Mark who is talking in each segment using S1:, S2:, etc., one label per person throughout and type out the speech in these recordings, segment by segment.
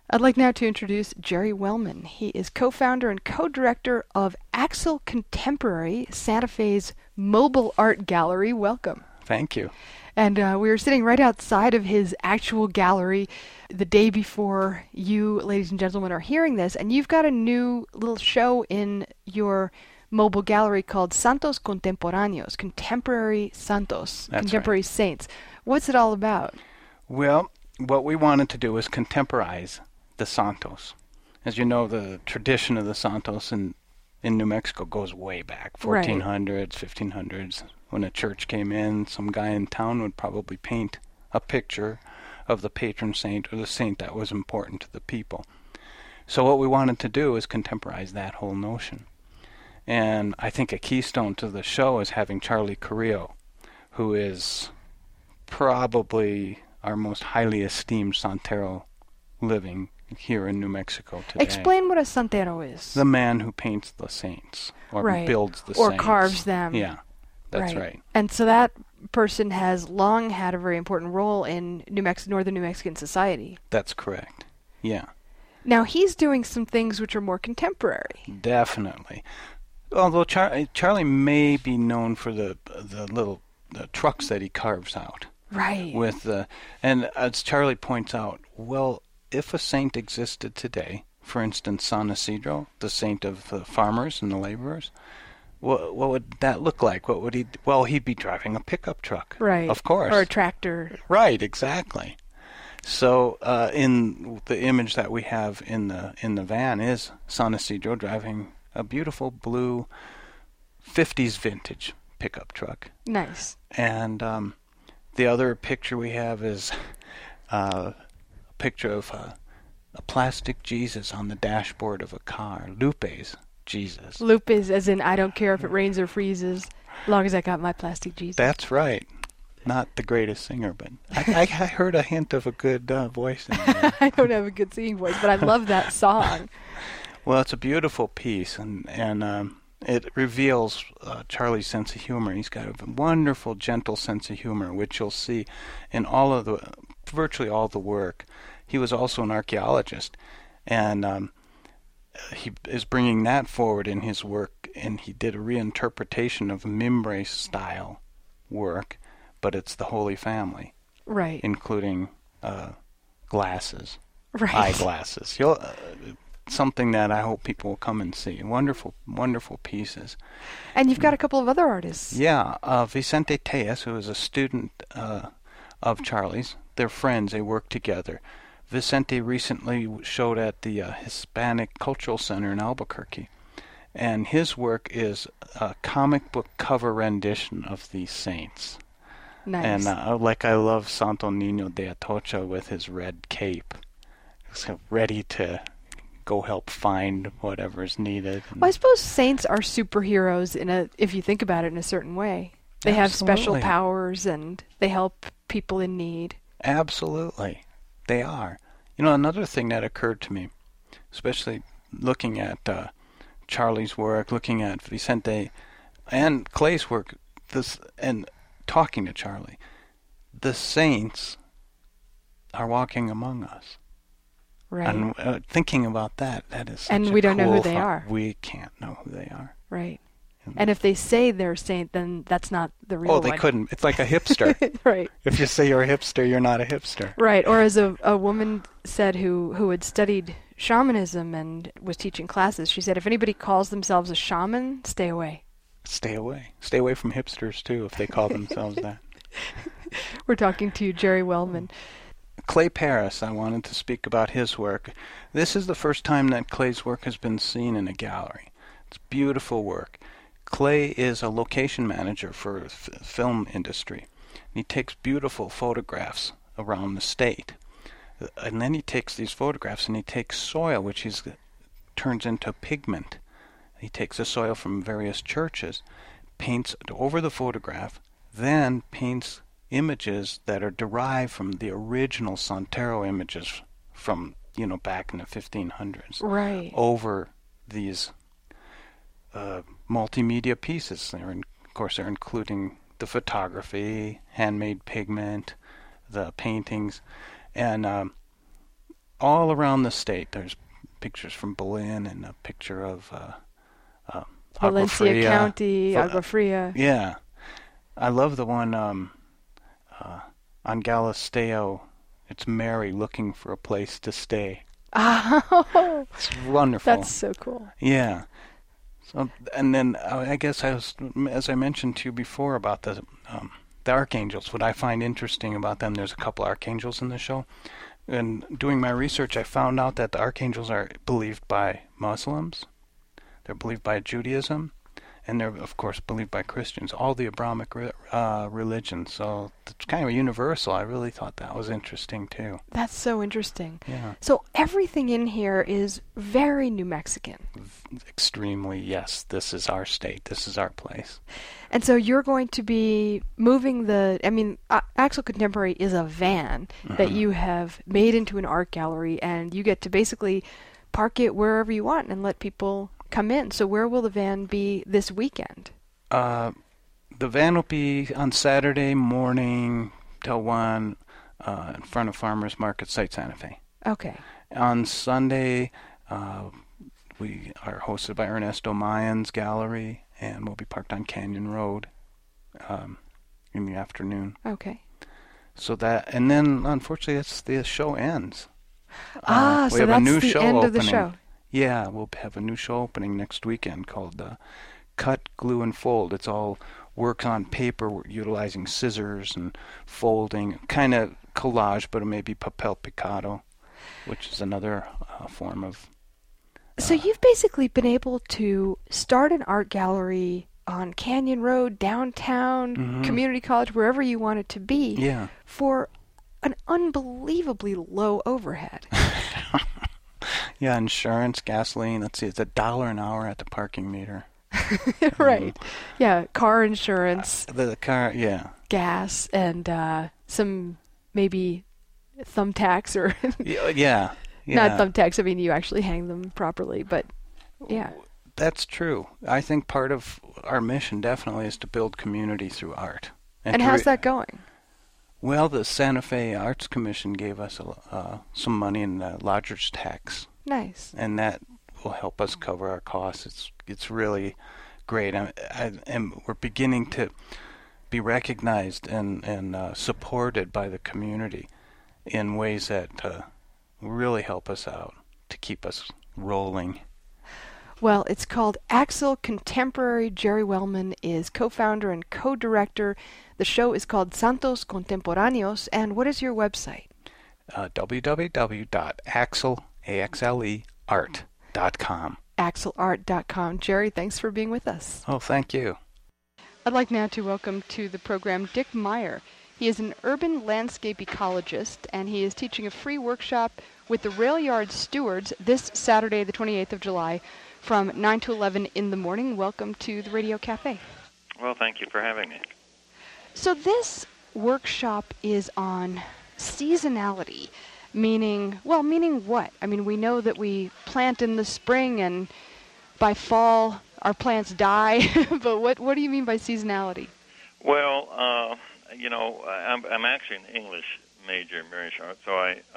S1: I'd like now to introduce Jerry Wellman. He is co-founder and co-director of Axel Contemporary, Santa Fe's mobile art gallery. Welcome.
S2: Thank you.
S1: And we were sitting right outside of his actual gallery the day before you, ladies and gentlemen, are hearing this, and you've got a new little show in your mobile gallery called Santos Contemporáneos, Contemporary Santos,
S2: That's
S1: Contemporary
S2: right.
S1: Saints. What's it all about?
S2: Well, what we wanted to do is contemporize the Santos. As you know, the tradition of the Santos in New Mexico goes way back, 1400s, 1500s. When a church came in, some guy in town would probably paint a picture of the patron saint or the saint that was important to the people. So what we wanted to do is contemporize that whole notion. And I think a keystone to the show is having Charlie Carrillo, who is probably our most highly esteemed Santero living here in New Mexico today.
S1: Explain what a Santero is.
S2: The man who paints the saints, or builds the
S1: or
S2: saints.
S1: Or carves them.
S2: Yeah, that's right.
S1: And so that person has long had a very important role in northern New Mexican society.
S2: That's correct, yeah.
S1: Now he's doing some things which are more contemporary.
S2: Definitely. Although Charlie may be known for the little trucks that he carves out.
S1: Right.
S2: And as Charlie points out, well, if a saint existed today, for instance, San Isidro, the saint of the farmers and the laborers, what would that look like? What would he? Well, he'd be driving a pickup truck,
S1: right?
S2: Of course,
S1: or a tractor,
S2: right? Exactly. So, in the image that we have in the van is San Isidro driving a beautiful blue 50s vintage pickup truck.
S1: Nice.
S2: And the other picture we have is a picture of a plastic Jesus on the dashboard of a car. Lupe's Jesus.
S1: Lupe's as in, I don't care if it rains or freezes, as long as I got my plastic Jesus.
S2: That's right. Not the greatest singer, but I heard a hint of a good voice in there.
S1: I don't have a good singing voice, but I love that song.
S2: Well, it's a beautiful piece, and it reveals Charlie's sense of humor. He's got a wonderful, gentle sense of humor, which you'll see in virtually all the work. He was also an archaeologist, and he is bringing that forward in his work, and he did a reinterpretation of Mimbre-style work, but it's the Holy Family,
S1: right?
S2: Including glasses,
S1: right?
S2: Eyeglasses. Something that I hope people will come and see. Wonderful, wonderful pieces.
S1: And you've got a couple of other artists.
S2: Yeah, Vicente Tejas, who is a student of Charlie's. They're friends. They work together. Vicente recently showed at the Hispanic Cultural Center in Albuquerque, and his work is a comic book cover rendition of these saints.
S1: Nice.
S2: And I love Santo Niño de Atocha with his red cape, so ready to go help find whatever's needed.
S1: Well, I suppose saints are superheroes if you think about it in a certain way. They have special powers and they help people in need.
S2: Absolutely. They are. Another thing that occurred to me, especially looking at Charlie's work, looking at Vicente and Clay's work, and talking to Charlie, the saints are walking among us.
S1: Right.
S2: And thinking about that is such
S1: and we don't know who they
S2: thought.
S1: are.
S2: We can't know who they are.
S1: Right. And if they say they're a saint, then that's not the real one.
S2: Oh, they couldn't. It's like a hipster.
S1: Right.
S2: If you say you're a hipster, you're not a hipster.
S1: Right. Or as a woman said who had studied shamanism and was teaching classes, she said, if anybody calls themselves a shaman, stay away.
S2: Stay away. Stay away from hipsters, too, if they call themselves that.
S1: We're talking to Jerry Wellman.
S2: Clay Paris, I wanted to speak about his work. This is the first time that Clay's work has been seen in a gallery. It's beautiful work. Clay is a location manager for the film industry. He takes beautiful photographs around the state. And then he takes these photographs and he takes soil, which he turns into pigment. He takes the soil from various churches, paints over the photograph, then paints images that are derived from the original Santero images from, back in the 1500s.
S1: Right.
S2: Over these multimedia pieces. Of course, they're including the photography, handmade pigment, the paintings, and all around the state. There's pictures from Berlin and a picture of Agua
S1: Valencia
S2: Fria.
S1: County, Agua Fria.
S2: Yeah. I love the one on Galisteo. It's Mary looking for a place to stay.
S1: Oh,
S2: It's wonderful.
S1: that's so cool.
S2: Yeah. So, and then I guess as I mentioned to you before about the archangels, what I find interesting about them, there's a couple archangels in the show. And doing my research, I found out that the archangels are believed by Muslims, they're believed by Judaism, and they're, of course, believed by Christians, all the Abrahamic religions. So it's kind of universal. I really thought that was interesting, too.
S1: That's so interesting.
S2: Yeah.
S1: So everything in here is very New Mexican.
S2: Extremely, yes. This is our state. This is our place.
S1: And so you're going to be moving Axle Contemporary is a van that you have made into an art gallery, and you get to basically park it wherever you want and let people come in. So where will the van be this weekend?
S2: The van will be on Saturday morning till 1 in front of Farmers Market Site Santa Fe.
S1: Okay.
S2: On Sunday, we are hosted by Ernesto Mayan's gallery, and we'll be parked on Canyon Road in the afternoon.
S1: Okay.
S2: So that, and then unfortunately, the show ends.
S1: So
S2: we have
S1: that's
S2: a new
S1: the
S2: show
S1: end
S2: opening.
S1: of the show.
S2: Yeah, we'll have a new show opening next weekend called Cut, Glue, and Fold. It's all works on paper utilizing scissors and folding, kind of collage, but it may be papel picado, which is another form of...
S1: So you've basically been able to start an art gallery on Canyon Road, downtown, community college, wherever you want it to be, for an unbelievably low overhead.
S2: Yeah, insurance, gasoline. Let's see, it's $1 an hour at the parking meter.
S1: Right. Yeah, car insurance.
S2: The car, yeah.
S1: Gas, and some maybe thumbtacks or...
S2: Yeah.
S1: Not thumbtacks, I mean you actually hang them properly, but yeah.
S2: That's true. I think part of our mission definitely is to build community through art.
S1: And how's that going?
S2: Well, the Santa Fe Arts Commission gave us some money in the lodger's tax.
S1: Nice.
S2: And that will help us cover our costs. It's really great. And we're beginning to be recognized and supported by the community in ways that really help us out to keep us rolling.
S1: Well, it's called Axle Contemporary. Jerry Wellman is co-founder and co-director. The show is called Santos Contemporáneos. And what is your website?
S2: www.axleart.com.
S1: axleart.com. Jerry, thanks for being with us.
S2: Oh, thank you.
S1: I'd like now to welcome to the program Dick Meyer. He is an urban landscape ecologist, and he is teaching a free workshop with the Rail Yard Stewards this Saturday, the 28th of July, from 9 to 11 in the morning. Welcome to the Radio Cafe.
S3: Well, thank you for having me.
S1: So this workshop is on seasonality, meaning what? I mean, we know that we plant in the spring, and by fall our plants die, but what do you mean by seasonality?
S3: Well, I'm actually an English major, Mary Charlotte, so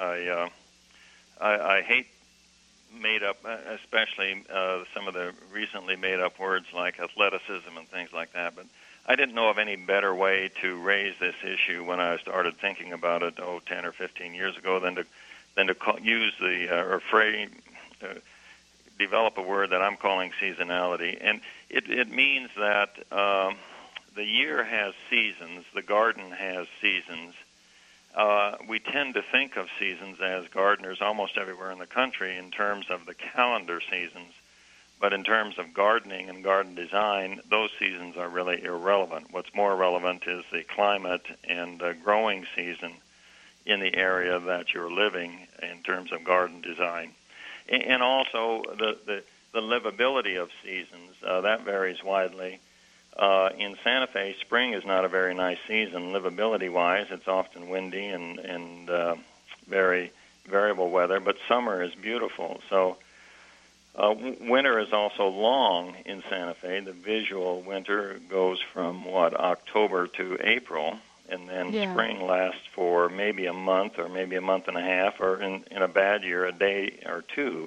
S3: I hate made-up, especially some of the recently made-up words like athleticism and things like that. But I didn't know of any better way to raise this issue when I started thinking about it 10 or 15 years ago than to use the develop a word that I'm calling seasonality, and it means that the year has seasons, the garden has seasons. We tend to think of seasons as gardeners almost everywhere in the country in terms of the calendar seasons, but in terms of gardening and garden design, those seasons are really irrelevant. What's more relevant is the climate and growing season in the area that you're living in terms of garden design. And also the livability of seasons, that varies widely. In Santa Fe, spring is not a very nice season livability-wise. It's often windy and very variable weather, but summer is beautiful. So winter is also long in Santa Fe. The visual winter goes from, October to April, and then
S1: Yeah.
S3: spring lasts for maybe a month or maybe a month and a half, or in a bad year, a day or two.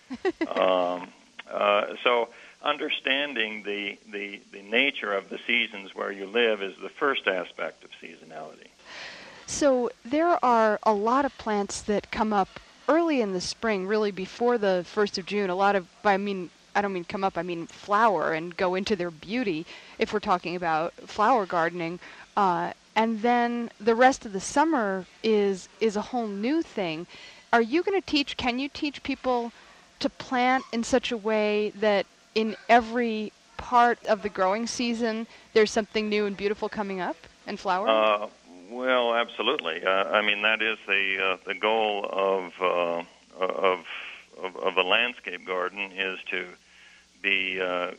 S3: So understanding the nature of the seasons where you live is the first aspect of seasonality.
S1: So there are a lot of plants that come up early in the spring, really before the 1st of June. I don't mean come up, I mean flower and go into their beauty if we're talking about flower gardening. And then the rest of the summer is a whole new thing. Are you going to can you teach people to plant in such a way that in every part of the growing season there's something new and beautiful coming up and flowering?
S3: Well, absolutely. I mean, that is the goal of a landscape garden, is to be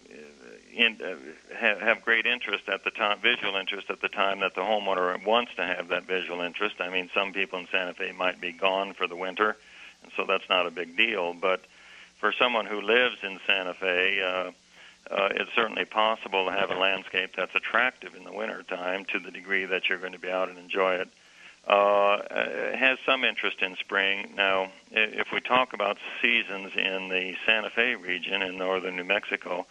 S3: have great interest at the time, visual interest at the time that the homeowner wants to have that visual interest. I mean, some people in Santa Fe might be gone for the winter, and so that's not a big deal. But for someone who lives in Santa Fe, it's certainly possible to have a landscape that's attractive in the wintertime to the degree that you're going to be out and enjoy it. It has some interest in spring. Now, if we talk about seasons in the Santa Fe region in northern New Mexico,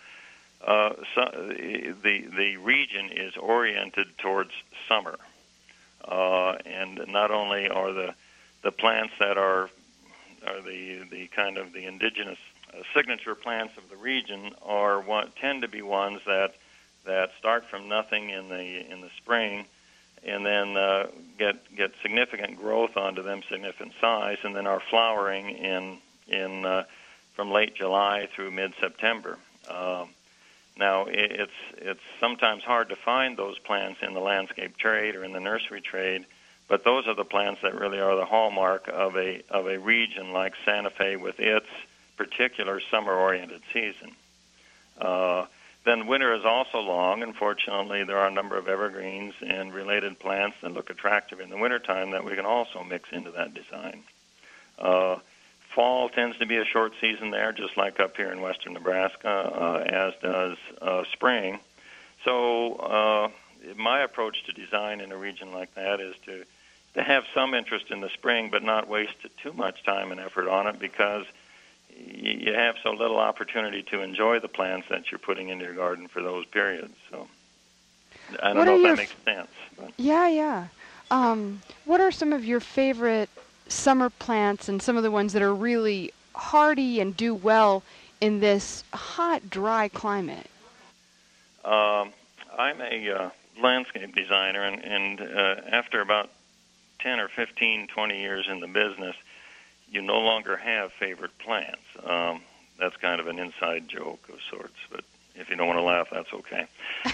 S3: the region is oriented towards summer. And not only are the plants that are the kind of the indigenous signature plants of the region tend to be ones that start from nothing in the spring, and then get significant growth onto them, significant size, and then are flowering from late July through mid-September. Now, it's sometimes hard to find those plants in the landscape trade or in the nursery trade, but those are the plants that really are the hallmark of a region like Santa Fe with its particular summer-oriented season. Then winter is also long. Unfortunately, there are a number of evergreens and related plants that look attractive in the wintertime that we can also mix into that design. Fall tends to be a short season there, just like up here in western Nebraska, as does spring. So my approach to design in a region like that is to have some interest in the spring, but not waste too much time and effort on it, because you have so little opportunity to enjoy the plants that you're putting into your garden for those periods. So I don't know if that makes sense. But.
S1: Yeah. What are some of your favorite summer plants and some of the ones that are really hardy and do well in this hot, dry climate?
S3: I'm a landscape designer, and after about 10 or 15, 20 years in the business, you no longer have favorite plants. That's kind of an inside joke of sorts, but if you don't want to laugh, that's okay.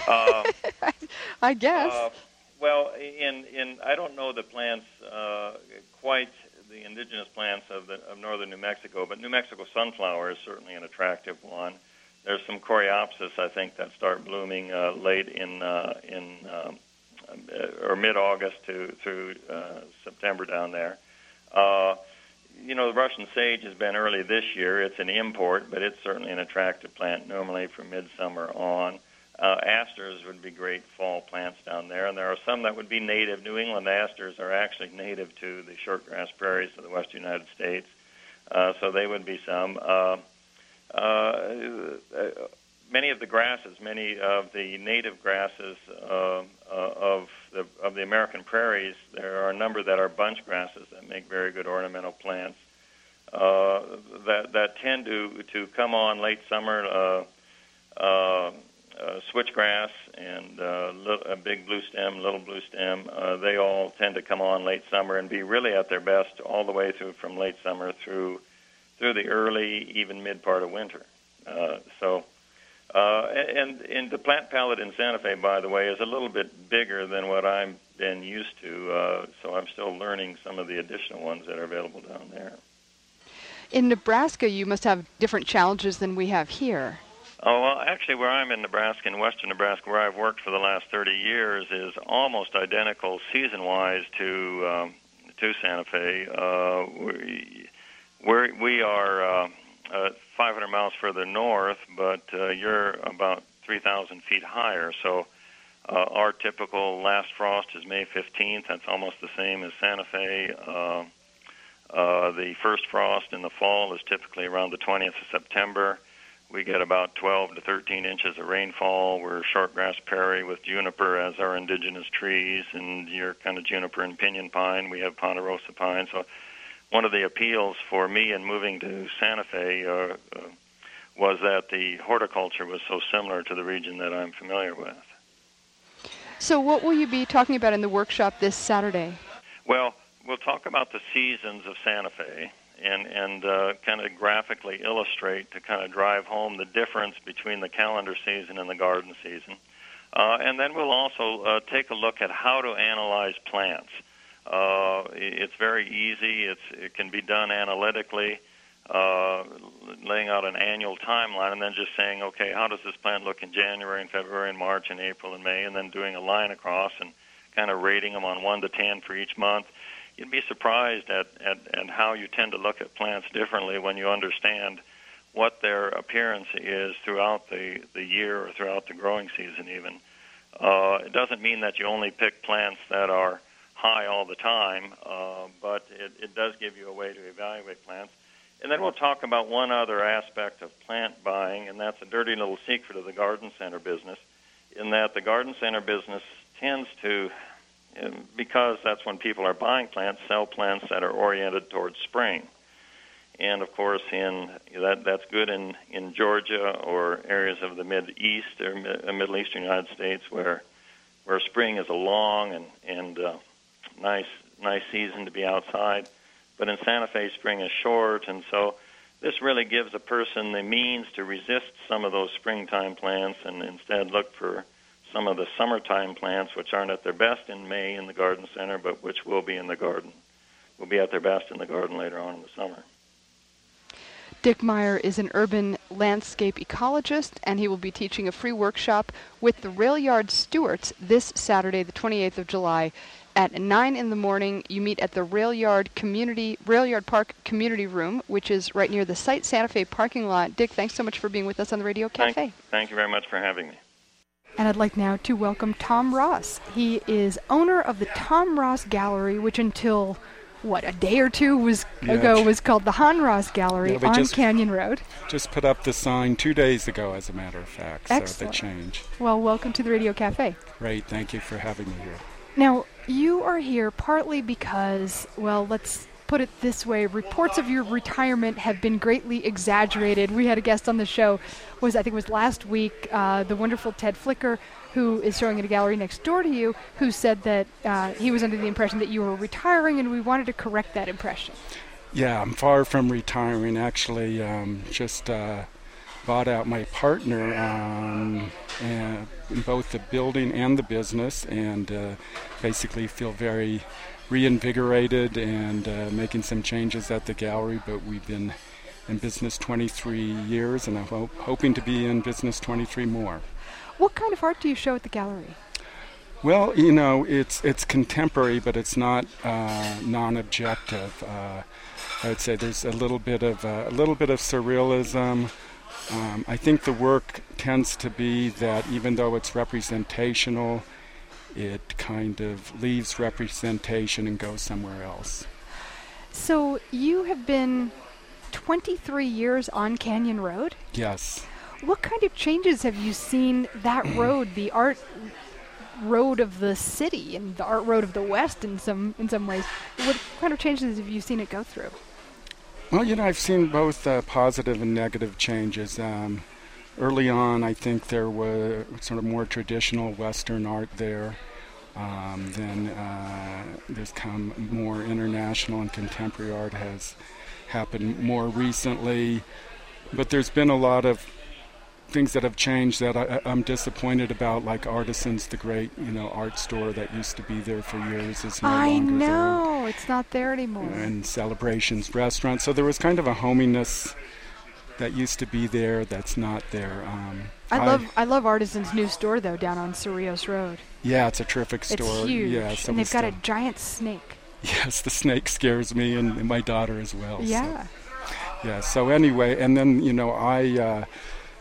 S1: I guess.
S3: Well, I don't know the plants quite the indigenous plants of northern New Mexico, but New Mexico sunflower is certainly an attractive one. There's some coreopsis, I think, that start blooming late in or mid-August through September down there. The Russian sage has been early this year. It's an import, but it's certainly an attractive plant normally from midsummer on. Asters would be great fall plants down there, and there are some that would be native. New England asters are actually native to the shortgrass prairies of the western United States, so they would be some. Many of the grasses, many of the native grasses of the American prairies, there are a number that are bunch grasses that make very good ornamental plants that tend to come on late summer. Switchgrass and a big blue stem, little blue stem, they all tend to come on late summer and be really at their best all the way through from late summer through the early, even mid part of winter. And the plant palette in Santa Fe, by the way, is a little bit bigger than what I've been used to, so I'm still learning some of the additional ones that are available down there.
S1: In Nebraska, you must have different challenges than we have here.
S3: Oh, well, actually, where I'm in Nebraska, in western Nebraska, where I've worked for the last 30 years, is almost identical season-wise to Santa Fe. We are 500 miles further north, but you're about 3,000 feet higher. So Our typical last frost is May 15th. That's almost the same as Santa Fe. The first frost in the fall is typically around the 20th of September. We get about 12 to 13 inches of rainfall. We're shortgrass prairie with juniper as our indigenous trees, and your kind of juniper and pinyon pine. We have ponderosa pine. So one of the appeals for me in moving to Santa Fe was that the horticulture was so similar to the region that I'm familiar with.
S1: So what will you be talking about in the workshop this Saturday?
S3: Well, we'll talk about the seasons of Santa Fe and kind of graphically illustrate to kind of drive home the difference between the calendar season and the garden season. And then we'll also take a look at how to analyze plants. It's very easy. It can be done analytically, laying out an annual timeline and then just saying, okay, how does this plant look in January and February and March and April and May, and then doing a line across and kind of rating them on 1 to 10 for each month. You'd be surprised at how you tend to look at plants differently when you understand what their appearance is throughout the year or throughout the growing season even. It doesn't mean that you only pick plants that are high all the time, but it does give you a way to evaluate plants. And then we'll talk about one other aspect of plant buying, and that's a dirty little secret of the garden center business, in that the garden center business tends to, because that's when people are buying plants, sell plants that are oriented towards spring. And, of course, that's good in Georgia or areas of the Mid-East or Middle Eastern United States where spring is a long and nice season to be outside. But in Santa Fe, spring is short, and so this really gives a person the means to resist some of those springtime plants and instead look for some of the summertime plants, which aren't at their best in May in the garden center, but which will be in the garden. Will be at their best in the garden later on in the summer.
S1: Dick Meyer is an urban landscape ecologist, and he will be teaching a free workshop with the Rail Yard Stewarts this Saturday, the 28th of July, at 9 in the morning. You meet at the Rail Yard Park Community Room, which is right near the Site Santa Fe parking lot. Dick, thanks so much for being with us on the Radio Cafe.
S3: Thank you very much for having me.
S1: And I'd like now to welcome Tom Ross. He is owner of the Tom Ross Gallery, which until, a day or two ago was called the Han Ross Gallery on Canyon Road.
S4: Just put up the sign 2 days ago, as a matter of fact.
S1: Excellent.
S4: So they changed.
S1: Well, welcome to the Radio Cafe.
S4: Great. Thank you for having me here.
S1: Now, you are here partly because, let's put it this way, reports of your retirement have been greatly exaggerated. We had a guest on the show, I think it was last week, the wonderful Ted Flicker, who is showing at a gallery next door to you, who said that he was under the impression that you were retiring, and we wanted to correct that impression.
S4: Yeah, I'm far from retiring. Actually, just bought out my partner in both the building and the business, and basically feel very reinvigorated and making some changes at the gallery. But we've been in business 23 years, and I'm hoping to be in business 23 more.
S1: What kind of art do you show at the gallery?
S4: Well, it's contemporary, but it's not non-objective. I would say there's a little bit of surrealism. I think the work tends to be that even though it's representational, it kind of leaves representation and goes somewhere else.
S1: So you have been 23 years on Canyon Road?
S4: Yes.
S1: What kind of changes have you seen that road, the art road of the city and the art road of the West in some ways? What kind of changes have you seen it go through?
S4: Well, I've seen both positive and negative changes. Early on, I think there was sort of more traditional Western art there. Then there's come more international and contemporary art has happened more recently. But there's been a lot of things that have changed that I'm disappointed about, like Artisans, the great, art store that used to be there for years is no longer there.
S1: I know, it's not there anymore.
S4: And Celebrations Restaurant. So there was kind of a hominess that used to be there that's not there.
S1: I love Artisans' new store, though, down on Cerrillos Road.
S4: Yeah, it's a terrific store.
S1: It's huge,
S4: yeah, so
S1: and they've got a giant snake.
S4: Yes, the snake scares me and my daughter as well.
S1: Yeah.
S4: So anyway, and then,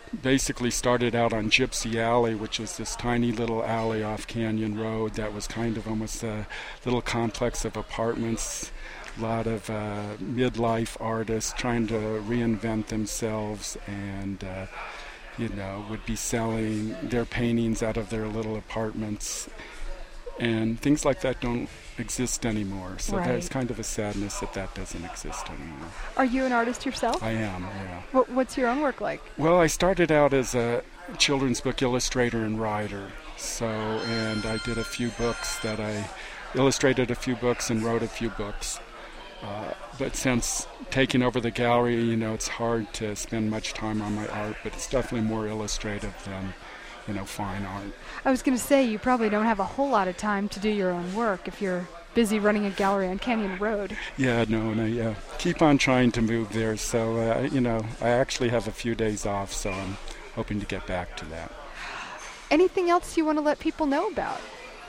S4: basically started out on Gypsy Alley, which is this tiny little alley off Canyon Road that was kind of almost a little complex of apartments. A lot of midlife artists trying to reinvent themselves and, would be selling their paintings out of their little apartments. And things like that don't exist anymore. So
S1: Right.
S4: there's kind of a sadness that doesn't exist anymore.
S1: Are you an artist yourself?
S4: I am, yeah.
S1: What's your own work like?
S4: Well, I started out as a children's book illustrator and writer. And I did a few books that I illustrated a few books and wrote a few books. But since taking over the gallery, it's hard to spend much time on my art, but it's definitely more illustrative than, fine art.
S1: I was going to say, you probably don't have a whole lot of time to do your own work if you're busy running a gallery on Canyon Road.
S4: Yeah, no, and I keep on trying to move there. So, I actually have a few days off, so I'm hoping to get back to that.
S1: Anything else you want to let people know about?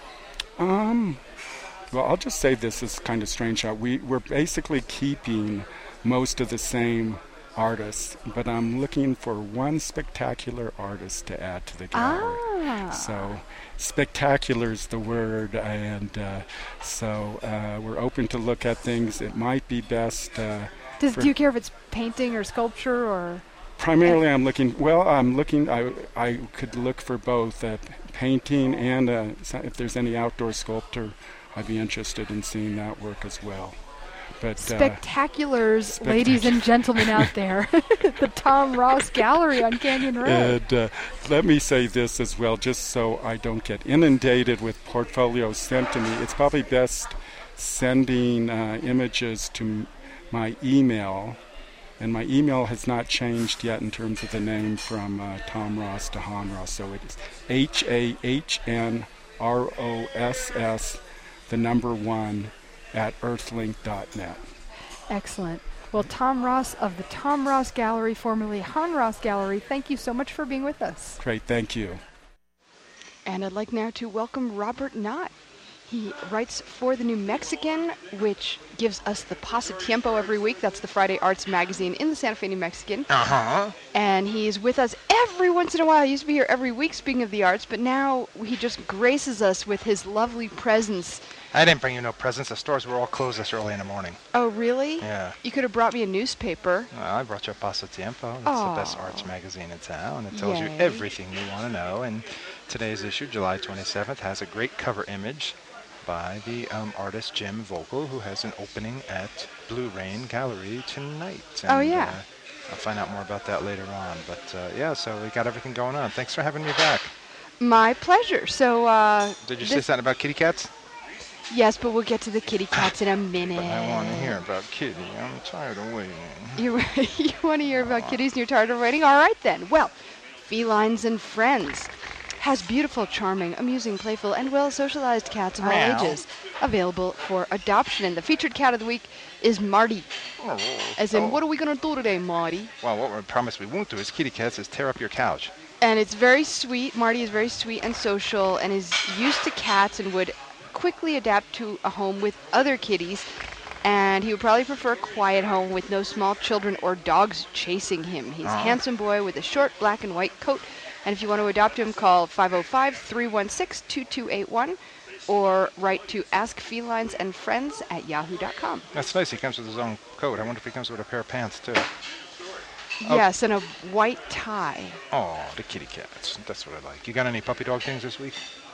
S4: Well, I'll just say this is kind of strange. We're basically keeping most of the same artists, but I'm looking for one spectacular artist to add to the gallery. So spectacular is the word, and we're open to look at things. It might be best.
S1: Do you care if it's painting or sculpture or?
S4: Primarily, I'm looking. I could look for both painting and if there's any outdoor sculpture, I'd be interested in seeing that work as well. But
S1: Spectaculars, ladies and gentlemen out there, the Tom Ross Gallery on Canyon Road.
S4: And let me say this as well, just so I don't get inundated with portfolios sent to me. It's probably best sending images to my email. And my email has not changed yet in terms of the name from Tom Ross to Han Ross. So it's HAHNROSS, the number 1, at earthlink.net.
S1: Excellent. Well, Tom Ross of the Tom Ross Gallery, formerly Han Ross Gallery, thank you so much for being with us.
S4: Great, thank you.
S1: And I'd like now to welcome Robert Knott. He writes for The New Mexican, which gives us the Pasatiempo every week. That's the Friday arts magazine in the Santa Fe New Mexican.
S5: Uh-huh.
S1: And he's with us every once in a while. He used to be here every week, speaking of the arts, but now he just graces us with his lovely presence.
S5: I didn't bring you no presents. The stores were all closed this early in the morning.
S1: Oh, really?
S5: Yeah.
S1: You could have brought me a newspaper.
S5: Well, I brought you a Pasatiempo. That's the best arts magazine in town. It tells you
S1: Yay.
S5: everything you want to know. And today's issue, July 27th, has a great cover image by the artist Jim Vogel, who has an opening at Blue Rain Gallery tonight. And,
S1: Oh, yeah.
S5: I'll find out more about that later on. But, so we got everything going on. Thanks for having me back.
S1: My pleasure. So,
S5: Did you say something about kitty cats?
S1: yes, but we'll get to the kitty cats in a minute.
S5: But I want to hear about kitty. I'm tired of waiting.
S1: You want to hear about kitties and you're tired of waiting? All right, then. Well, Felines and Friends has beautiful, charming, amusing, playful, and well-socialized cats of all
S5: Meow.
S1: ages available for adoption. And the featured cat of the week is Marty.
S5: Oh,
S1: As in, what are we going to do today, Marty?
S5: Well, what we promise we won't do as kitty cats is tear up your couch.
S1: And it's very sweet. Marty is very sweet and social and is used to cats and would quickly adapt to a home with other kitties. And he would probably prefer a quiet home with no small children or dogs chasing him. He's a handsome boy with a short black and white coat. And if you want to adopt him, call 505-316-2281 or write to askfelinesandfriends@yahoo.com.
S5: That's nice. He comes with his own coat. I wonder if he comes with a pair of pants, too.
S1: Yes, and a white tie.
S5: Oh, the kitty cats. That's what I like. You got any puppy dog things this week?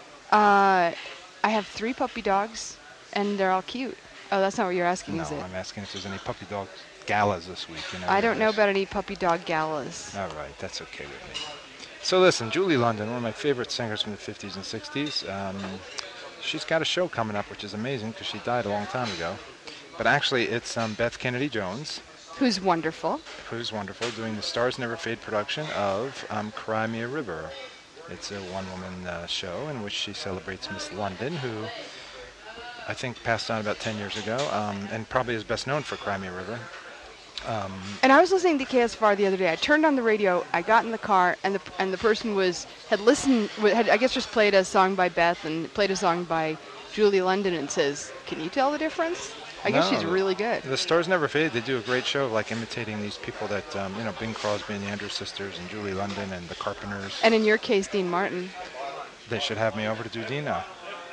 S1: I have 3 puppy dogs, and they're all cute. Oh, that's not what you're asking,
S5: No,
S1: is it?
S5: I'm asking if there's any puppy dog galas this week. You know,
S1: I don't know about any puppy dog galas.
S5: All right, that's okay with me. So listen, Julie London, one of my favorite singers from the 50s and 60s. She's got a show coming up, which is amazing because she died a long time ago. But actually, it's Beth Kennedy Jones,
S1: Who's wonderful.
S5: who's wonderful, doing the Stars Never Fade production of Cry Me a River. It's a one-woman show in which she celebrates Miss London, who I think passed on about 10 years ago, and probably is best known for Cry Me a River.
S1: And I was listening to KSFR the other day. I turned on the radio, I got in the car, and the person had listened, had I guess just played a song by Beth and played a song by Julie London and says, "Can you tell the difference?" I guess
S5: No,
S1: she's really good.
S5: The Stars Never Fade. They do a great show of like imitating these people that Bing Crosby and the Andrews Sisters and Julie London and the Carpenters.
S1: And in your case, Dean Martin.
S5: They should have me over to do Dina.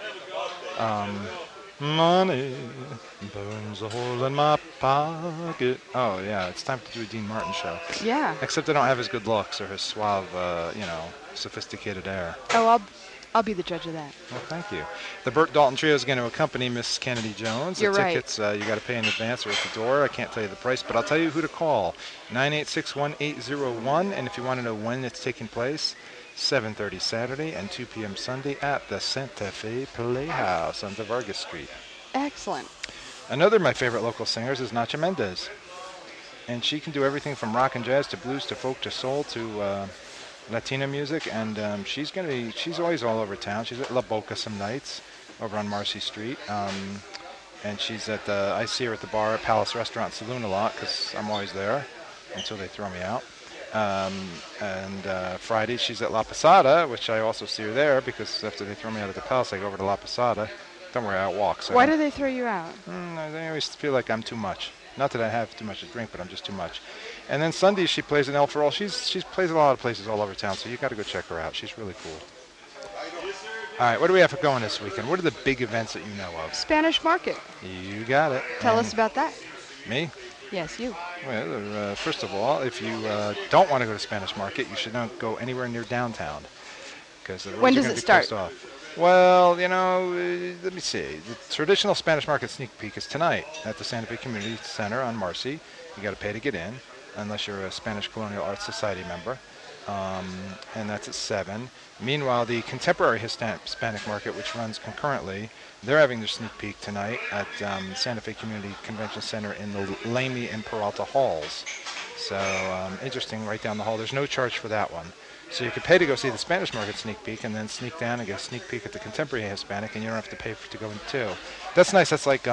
S5: Money burns a hole in my pocket. Oh yeah, it's time to do a Dean Martin show.
S1: Yeah.
S5: Except I don't have his good looks or his suave, sophisticated air.
S1: Oh, I'll be the judge of that.
S5: Well, thank you. The Burt Dalton Trio is going to accompany Miss Kennedy Jones.
S1: You're
S5: the
S1: right.
S5: tickets, you got to pay in advance or at the door. I can't tell you the price, but I'll tell you who to call. 986-1801. And if you want to know when it's taking place, 7:30 Saturday and 2 p.m. Sunday at the Santa Fe Playhouse on the Vargas Street.
S1: Excellent.
S5: Another of my favorite local singers is Nacha Mendez. And she can do everything from rock and jazz to blues to folk to soul to Latina music. And she's always all over town. She's at La Boca some nights over on Marcy Street. And she's I see her at the bar at Palace Restaurant Saloon a lot because I'm always there until they throw me out. Friday she's at La Posada, which I also see her there because after they throw me out of the Palace, I go over to La Posada. Don't worry, I walk. So
S1: Why do they throw you out?
S5: I always feel like I'm too much. Not that I have too much to drink, but I'm just too much. And then Sunday she plays in El Ferrol. She plays in a lot of places all over town, so you got to go check her out. She's really cool. All right, what do we have going this weekend? What are the big events that you know of?
S1: Spanish Market.
S5: You got it.
S1: Tell us about that.
S5: Me?
S1: Yes, you.
S5: Well, first of all, if you don't want to go to Spanish Market, you should not go anywhere near downtown. Because the
S1: When
S5: roads
S1: does
S5: are
S1: it
S5: gonna be
S1: start?
S5: closed off. Well, let me see. The traditional Spanish Market sneak peek is tonight at the Santa Fe Community Center on Marcy. You got to pay to get in, unless you're a Spanish Colonial Arts Society member. And that's at 7. Meanwhile, the Contemporary Hispanic Market, which runs concurrently, they're having their sneak peek tonight at Santa Fe Community Convention Center in the Lamy and Peralta halls. So interesting, right down the hall. There's no charge for that one. So you could pay to go see the Spanish Market sneak peek and then sneak down and get a sneak peek at the Contemporary Hispanic, and you don't have to pay to go in too. That's nice. That's like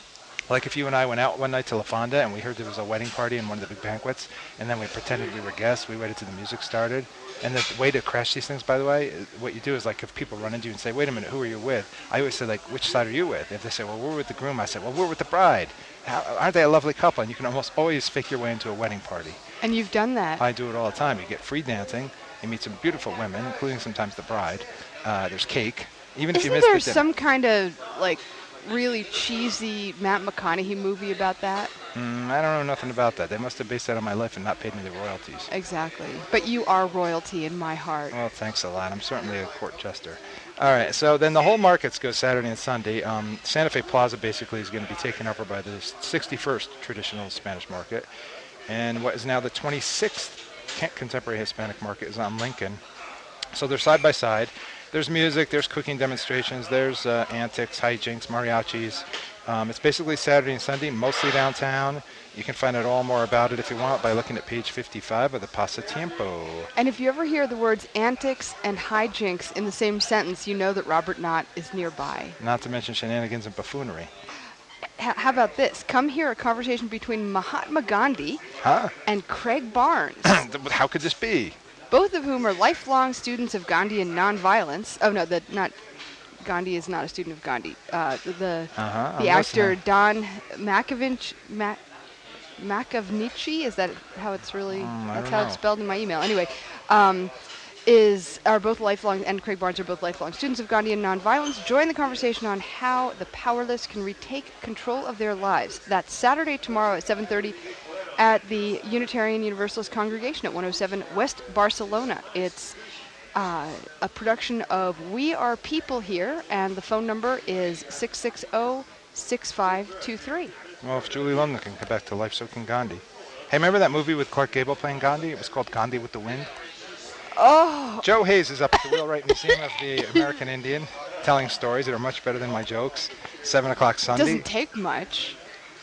S5: if you and I went out one night to La Fonda and we heard there was a wedding party in one of the big banquets, and then we pretended we were guests. We waited till the music started. And the way to crash these things, by the way, what you do is like if people run into you and say, wait a minute, who are you with? I always say, like, which side are you with? If they say, well, we're with the groom, I say, well, we're with the bride. Aren't they a lovely couple? And you can almost always fake your way into a wedding party.
S1: And you've done that.
S5: I do it all the time. You get free dancing. You meet some beautiful women, including sometimes the bride. There's cake. Even if you
S1: Isn't
S5: miss
S1: there
S5: the dinner.
S1: some kind of, like, really cheesy Matt McConaughey movie about that?
S5: I don't know nothing about that. They must have based that on my life and not paid me the royalties.
S1: Exactly. But you are royalty in my heart.
S5: Well, thanks a lot. I'm certainly a court jester. All right, so then the whole markets go Saturday and Sunday. Santa Fe Plaza basically is going to be taken over by the 61st traditional Spanish market. And what is now the 26th Contemporary Hispanic market is on Lincoln. So they're side by side. There's music, there's cooking demonstrations, there's antics, hijinks, mariachis. It's basically Saturday and Sunday, mostly downtown. You can find out all more about it if you want by looking at page 55 of the Pasatiempo.
S1: And if you ever hear the words antics and hijinks in the same sentence, you know that Robert Knott is nearby.
S5: Not to mention shenanigans and buffoonery.
S1: How about this? Come hear a conversation between Mahatma Gandhi and Craig Barnes.
S5: How could this be?
S1: Both of whom are lifelong students of Gandhian nonviolence. Oh no, Gandhi is not a student of Gandhi. The actor Don Macavnici, is that how it's really? That's how it's spelled in my email. Anyway, are both lifelong, and Craig Barnes are both lifelong students of Gandhian nonviolence. Join the conversation on how the powerless can retake control of their lives. That's Saturday, tomorrow at 7:30 at the Unitarian Universalist Congregation at 107 West Barcelona. It's a production of We Are People Here, and the phone number is 660-6523.
S5: Well, if Julie London can come back to life, so can Gandhi. Hey, remember that movie with Clark Gable playing Gandhi? It was called Gandhi with the Wind.
S1: Oh!
S5: Joe Hayes is up at the Wheelwright Museum of the American Indian, telling stories that are much better than my jokes. 7 o'clock Sunday.
S1: Doesn't take much.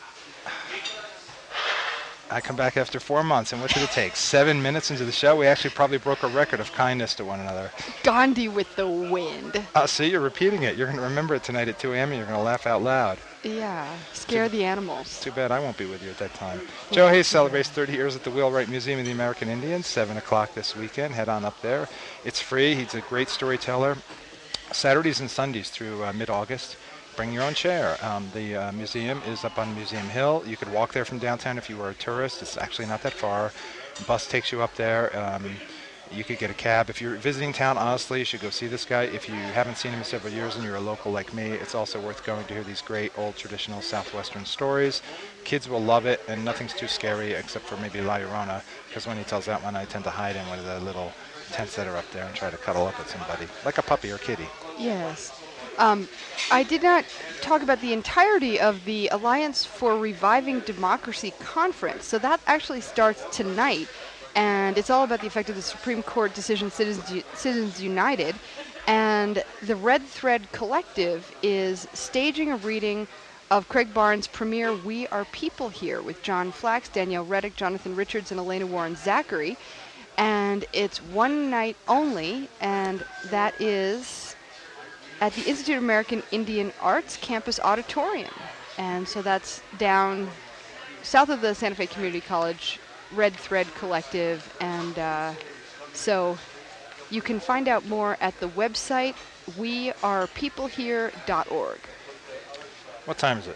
S5: I come back after 4 months, and what did it take? 7 minutes into the show, we actually probably broke a record of kindness to one another.
S1: Gandhi with the wind.
S5: See, you're repeating it. You're going to remember it tonight at 2 a.m., and you're going to laugh out loud.
S1: Yeah, scare the animals.
S5: Too bad I won't be with you at that time. Joe Hayes celebrates 30 years at the Wheelwright Museum of the American Indian, 7 o'clock this weekend. Head on up there. It's free. He's a great storyteller. Saturdays and Sundays through mid-August. bring your own chair. The museum is up on Museum Hill. You could walk there from downtown if you were a tourist. It's actually not that far. Bus takes you up there. You could get a cab. If you're visiting town, honestly, you should go see this guy. If you haven't seen him in several years and you're a local like me, it's also worth going to hear these great old traditional Southwestern stories. Kids will love it, and nothing's too scary except for maybe La Llorona, because when he tells that one, I tend to hide in one of the little tents that are up there and try to cuddle up with somebody, like a puppy or kitty.
S1: Yes. I did not talk about the entirety of the Alliance for Reviving Democracy conference. So that actually starts tonight, and it's all about the effect of the Supreme Court decision, Citizens United. And the Red Thread Collective is staging a reading of Craig Barnes' premiere We Are People Here with John Flax, Danielle Reddick, Jonathan Richards, and Elena Warren Zachary. And it's one night only, and that is at the Institute of American Indian Arts Campus Auditorium. And so that's down south of the Santa Fe Community College, Red Thread Collective. And so you can find out more at the website wearepeoplehere.org.
S5: What time is it?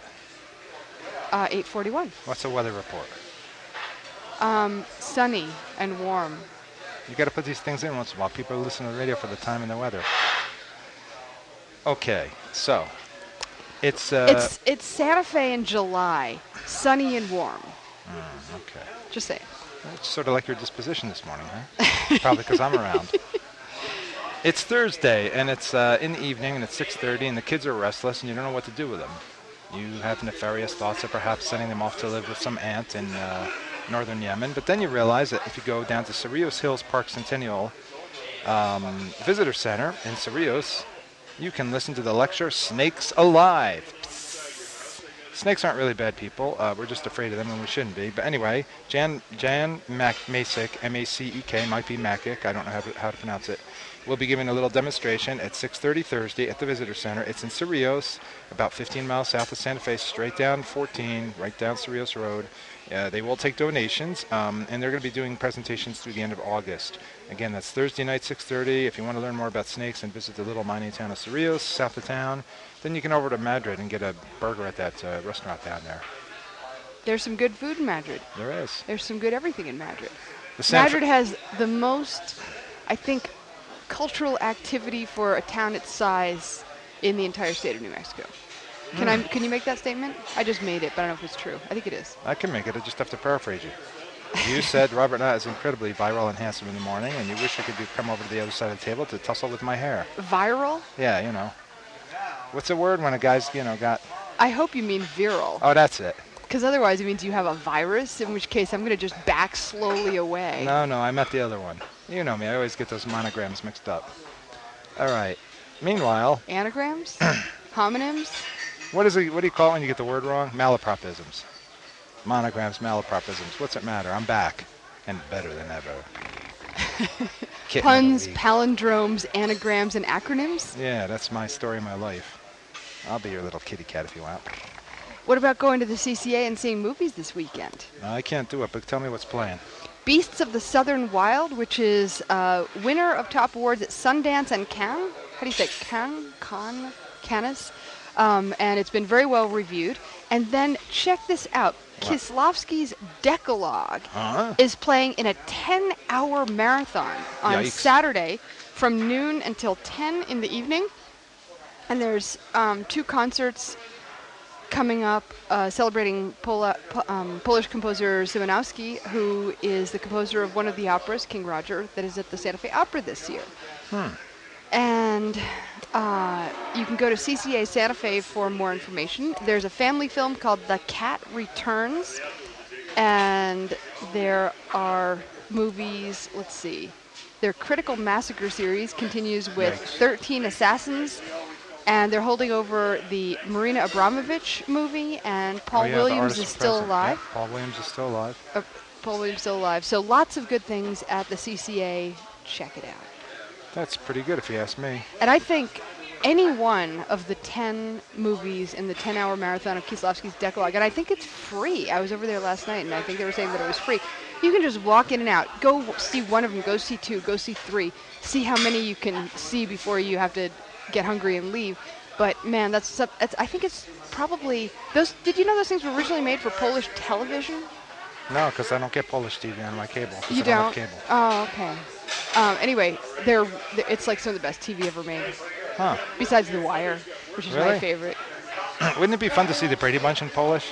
S1: 8:41.
S5: What's the weather report?
S1: Sunny and warm.
S5: You got to put these things in once in a while. People listen to the radio for the time and the weather. Okay, so it's
S1: Santa Fe in July, sunny and warm.
S5: Okay.
S1: Just saying.
S5: It's sort of like your disposition this morning, huh? Probably because I'm around. It's Thursday, and it's in the evening, and it's 6:30, and the kids are restless, and you don't know what to do with them. You have nefarious thoughts of perhaps sending them off to live with some aunt in northern Yemen, but then you realize that if you go down to Cerrillos Hills Park Centennial Visitor Center in Cerrillos, you can listen to the lecture, Snakes Alive. Psst. Snakes aren't really bad people. We're just afraid of them, and we shouldn't be. But anyway, Jan Macek, M-A-C-E-K, might be Macic, I don't know how to pronounce it. We'll be giving a little demonstration at 6:30 Thursday at the Visitor Center. It's in Cerrillos, about 15 miles south of Santa Fe, straight down 14, right down Cerrillos Road. They will take donations, and they're going to be doing presentations through the end of August. Again, that's Thursday night, 6:30. If you want to learn more about snakes and visit the little mining town of Cerrillos, south of town, then you can over to Madrid and get a burger at that restaurant down there.
S1: There's some good food in Madrid.
S5: There is.
S1: There's some good everything in Madrid. Madrid has the most, I think, cultural activity for a town its size in the entire state of New Mexico. Can you make that statement? I just made it, but I don't know if it's true. I think it is.
S5: I can make it. I just have to paraphrase you. You said Robert Knott is incredibly viral and handsome in the morning, and you wish you could come over to the other side of the table to tussle with my hair.
S1: Viral?
S5: Yeah, you know. What's the word when a guy's, got...
S1: I hope you mean viral.
S5: Oh, that's it.
S1: Because otherwise it means you have a virus, in which case I'm going to just back slowly away.
S5: No, I meant the other one. You know me. I always get those monograms mixed up. All right. Meanwhile...
S1: Anagrams? Homonyms?
S5: What do you call it when you get the word wrong? Malapropisms. Monograms, malapropisms. What's it matter? I'm back. And better than ever.
S1: Puns, palindromes, anagrams, and acronyms?
S5: Yeah, that's my story of my life. I'll be your little kitty cat if you want.
S1: What about going to the CCA and seeing movies this weekend?
S5: I can't do it, but tell me what's playing.
S1: Beasts of the Southern Wild, which is winner of top awards at Sundance and Cannes. How do you say Cannes? Cannes? And it's been very well reviewed. And then check this out. What? Kieslowski's Decalogue is playing in a 10-hour marathon on Saturday from noon until 10 in the evening. And there's 2 concerts coming up celebrating Polish composer Szymanowski, who is the composer of one of the operas, King Roger, that is at the Santa Fe Opera this year. And you can go to CCA Santa Fe for more information. There's a family film called The Cat Returns, and there are movies, let's see. Their Critical Massacre series continues with 13 Assassins, and they're holding over the Marina Abramovich movie, and Paul Williams is still alive.
S5: Yeah, Paul Williams is still alive.
S1: Paul Williams is still alive. So lots of good things at the CCA. Check it out.
S5: That's pretty good if you ask me.
S1: And I think any one of the 10 movies in the 10-hour marathon of Kieslowski's Decalogue, and I think it's free. I was over there last night, and I think they were saying that it was free. You can just walk in and out. Go see one of them. Go see 2. Go see 3. See how many you can see before you have to get hungry and leave. But man, that's I think it's probably those. Did you know those things were originally made for Polish television?
S5: No, because I don't get Polish TV on my cable. 'Cause
S1: You
S5: I don't have
S1: don't?
S5: cable.
S1: Oh, okay. Anyway, it's like some of the best TV ever made.
S5: Huh.
S1: Besides The Wire, which is my
S5: Really?
S1: favorite.
S5: Wouldn't it be fun to see the Brady Bunch in Polish?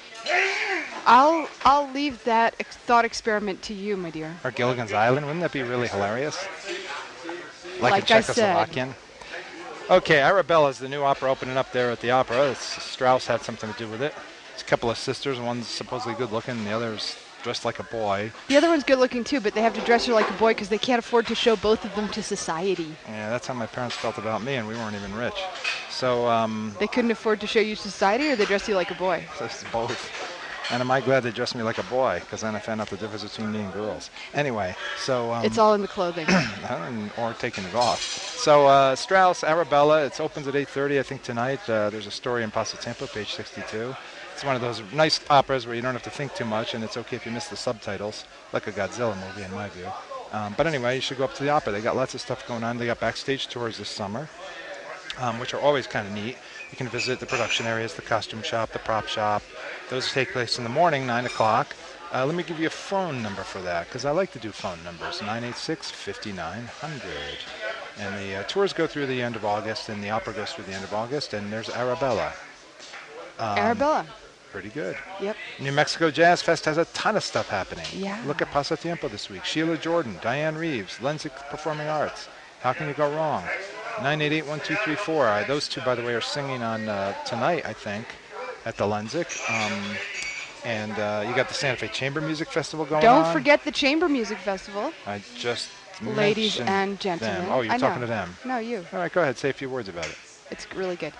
S1: I'll leave that thought experiment to you, my dear.
S5: Or Gilligan's Island? Wouldn't that be really hilarious? Like in
S1: I said.
S5: Czechoslovakian? Okay, Arabella is the new opera opening up there at the opera. Strauss had something to do with it. It's a couple of sisters. One's supposedly good looking, and the other's dressed like a boy.
S1: The other one's good looking too, but they have to dress her like a boy because they can't afford to show both of them to society.
S5: Yeah, that's how my parents felt about me, and we weren't even rich. So,
S1: They couldn't afford to show you society, or they dress you like a boy?
S5: it's both. And am I glad they dressed me like a boy, because then I found out the difference between me and girls. Anyway, so...
S1: It's all in the clothing.
S5: or taking it off. So Strauss, Arabella, it opens at 8:30, I think, tonight. There's a story in Passatempo, page 62. It's one of those nice operas where you don't have to think too much, and it's okay if you miss the subtitles, like a Godzilla movie, in my view. But anyway, you should go up to the opera. They got lots of stuff going on. They got backstage tours this summer, which are always kind of neat. You can visit the production areas, the costume shop, the prop shop. Those take place in the morning, 9 o'clock. Let me give you a phone number for that, because I like to do phone numbers, 986-5900. And the tours go through the end of August, and the opera goes through the end of August, and there's Arabella.
S1: Arabella.
S5: Pretty good.
S1: Yep.
S5: New Mexico Jazz Fest has a ton of stuff happening.
S1: Yeah.
S5: Look at Pasatiempo this week. Sheila Jordan, Diane Reeves, Lenzik Performing Arts. How can you go wrong? 988-1234. Those two, by the way, are singing on tonight, I think, at the Lenzik. And you got the Santa Fe Chamber Music Festival going on.
S1: Don't forget the Chamber Music Festival.
S5: I just
S1: Ladies
S5: mentioned
S1: and gentlemen.
S5: them. Oh, you're
S1: I
S5: talking
S1: know.
S5: to them.
S1: No, you.
S5: All right, go ahead. Say a few words about it.
S1: It's really good.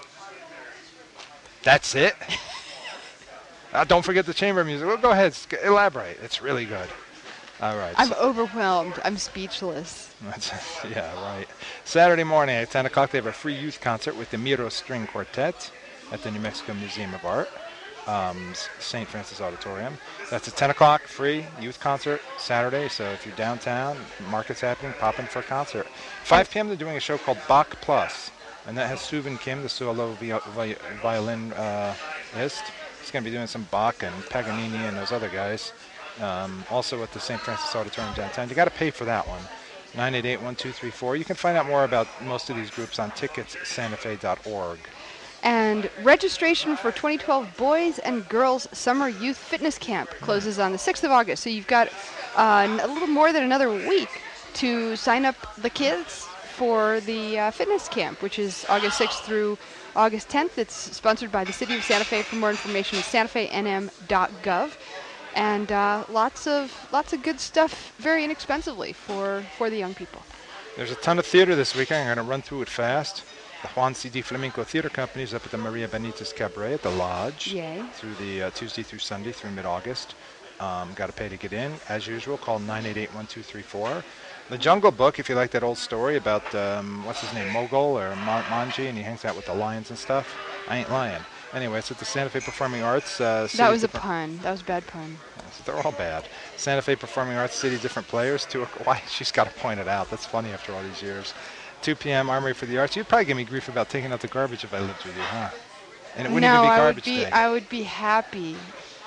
S5: That's it? Don't forget the chamber music. Well, go ahead. Elaborate. It's really good. All right.
S1: I'm overwhelmed. I'm speechless.
S5: Yeah, right. Saturday morning at 10 o'clock, they have a free youth concert with the Miro String Quartet at the New Mexico Museum of Art, St. Francis Auditorium. That's at 10 o'clock, free youth concert Saturday. So if you're downtown, market's happening, pop in for a concert. 5 p.m., they're doing a show called Bach Plus, and that has Suvin Kim, the solo violinist. He's going to be doing some Bach and Paganini and those other guys. Also at the St. Francis Auditorium downtown. You got to pay for that one. 988-1234. You can find out more about most of these groups on ticketsantafe.org.
S1: And registration for 2012 Boys and Girls Summer Youth Fitness Camp closes on the 6th of August. So you've got a little more than another week to sign up the kids for the fitness camp, which is August 6th through August 10th. It's sponsored by the City of Santa Fe. For more information, it's santafenm.gov. And lots of good stuff very inexpensively for the young people.
S5: There's a ton of theater this weekend. I'm going to run through it fast. The Juan C.D. Flamenco Theater Company is up at the Maria Benitez Cabaret at the Lodge.
S1: Yay.
S5: Through the Tuesday through Sunday through mid-August. Got to pay to get in. As usual, call 988-1234. The Jungle Book, if you like that old story about, what's his name, Mogul or Manji, and he hangs out with the lions and stuff. I ain't lying. Anyway, it's at the Santa Fe Performing Arts.
S1: That was a pun. That was a bad pun.
S5: They're all bad. Santa Fe Performing Arts City, different players. Why? She's got to point it out. That's funny after all these years. 2 p.m., Armory for the Arts. You'd probably give me grief about taking out the garbage if I lived with you, huh? And it wouldn't even be garbage day.
S1: I would be happy.